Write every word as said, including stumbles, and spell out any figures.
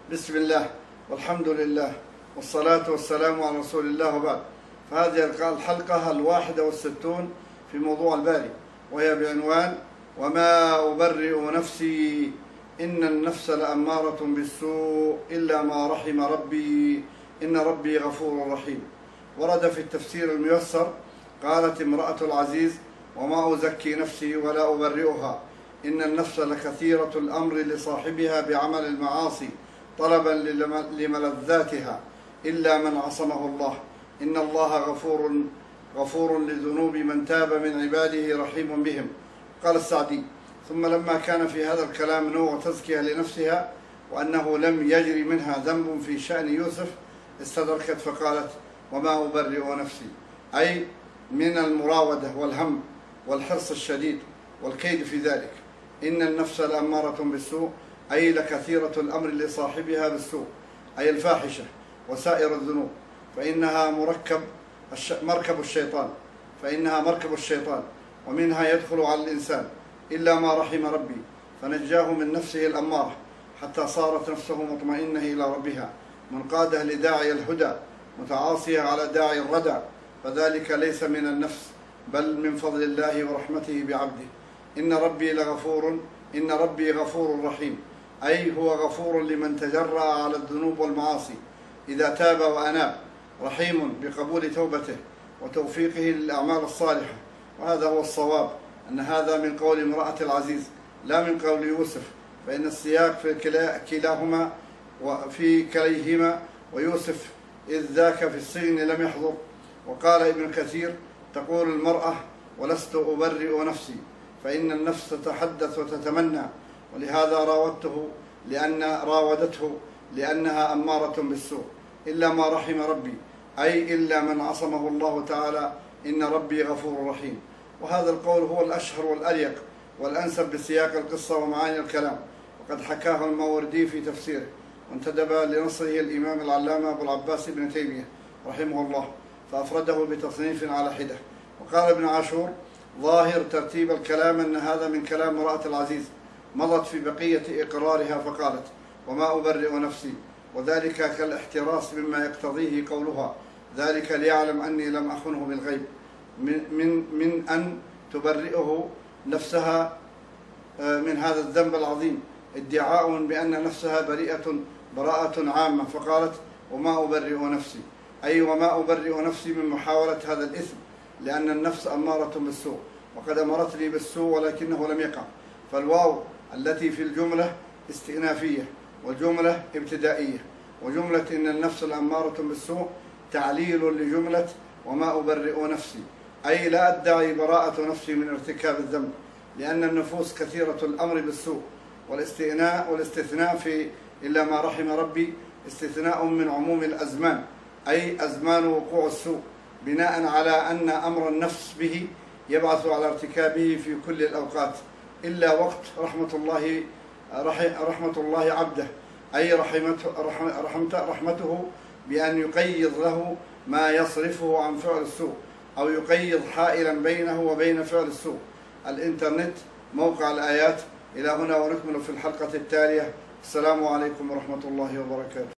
بسم الله والحمد لله والصلاة والسلام على رسول الله وبعد. فهذه الحلقة الواحدة والستون في موضوع الباري، وهي بعنوان وما أبرئ نفسي إن النفس لأمارة بالسوء إلا ما رحم ربي إن ربي غفور رحيم. ورد في التفسير الميسر قالت امرأة العزيز وما أزكي نفسي ولا أبرئها إن النفس لكثيرة الأمر لصاحبها بعمل المعاصي طلبا لملذاتها إلا من عصمه الله إن الله غفور غفور لذنوب من تاب من عباده رحيم بهم. قال السعدي: ثم لما كان في هذا الكلام نوع تزكية لنفسها وأنه لم يجري منها ذنب في شأن يوسف استدركت فقالت وما أبرئ نفسي، أي من المراودة والهم والحرص الشديد والكيد في ذلك. إن النفس لأمارة بالسوء أي لكثيرة الأمر لصاحبها بالسوء، أي الفاحشة وسائر الذنوب، فإنها مركب مركب الشيطان فإنها مركب الشيطان ومنها يدخل على الإنسان إلا ما رحم ربي فنجاه من نفسه الأمارة حتى صارت نفسه مطمئنة إلى ربها منقادة لداعي الهدى متعاصية على داعي الردى، فذلك ليس من النفس بل من فضل الله ورحمته بعبده. إن ربي لغفور إن ربي غفور رحيم، أي هو غفور لمن تجرأ على الذنوب والمعاصي إذا تاب وأناب، رحيم بقبول توبته وتوفيقه للأعمال الصالحة. وهذا هو الصواب، أن هذا من قول امرأة العزيز لا من قول يوسف، فإن السياق في كلاهما وفي كليهما، ويوسف إذ ذاك في السجن لم يحضر. وقال ابن كثير: تقول المرأة ولست أبرئ نفسي، فإن النفس تتحدث وتتمنى، ولهذا راودته لأن راودته لأنها أمارة بالسوء إلا ما رحم ربي، أي إلا من عصمه الله تعالى إن ربي غفور رحيم. وهذا القول هو الأشهر والأليق والأنسب بسياق القصة ومعاني الكلام، وقد حكاه الماوردي في تفسيره، وانتدب لنصره الإمام العلامة أبو العباس ابن تيمية رحمه الله فأفرده بتصنيف على حدة. وقال ابن عاشور: ظاهر ترتيب الكلام أن هذا من كلام امرأة العزيز مضت في بقية إقرارها فقالت وما أبرئ نفسي، وذلك كالاحتراس مما يقتضيه قولها ذلك ليعلم أني لم أخنه بالغيب، من, من, من أن تبرئه نفسها من هذا الذنب العظيم ادعاء بأن نفسها بريئة براءة عامة، فقالت وما أبرئ نفسي، أي وما أبرئ نفسي من محاولة هذا الإثم، لأن النفس أمارة بالسوء وقد أمرتني بالسوء ولكنه لم يقع. فالواو التي في الجملة استئنافية والجملة ابتدائية، وجملة إن النفس الأمارة بالسوء تعليل لجملة وما أبرئ نفسي، أي لا أدعي براءة نفسي من ارتكاب الذنب، لأن النفوس كثيرة الأمر بالسوء. والاستثناء والاستثناء في إلا ما رحم ربي استثناء من عموم الأزمان، أي أزمان وقوع السوء، بناء على أن أمر النفس به يبعث على ارتكابه في كل الأوقات إلا وقت رحمة الله رحمة الله عبده، أي رحمته, رحمته, رحمته بأن يقيض له ما يصرفه عن فعل السوء، أو يقيض حائلا بينه وبين فعل السوء. الإنترنت موقع الآيات. إلى هنا ونكمل في الحلقة التالية. السلام عليكم ورحمة الله وبركاته.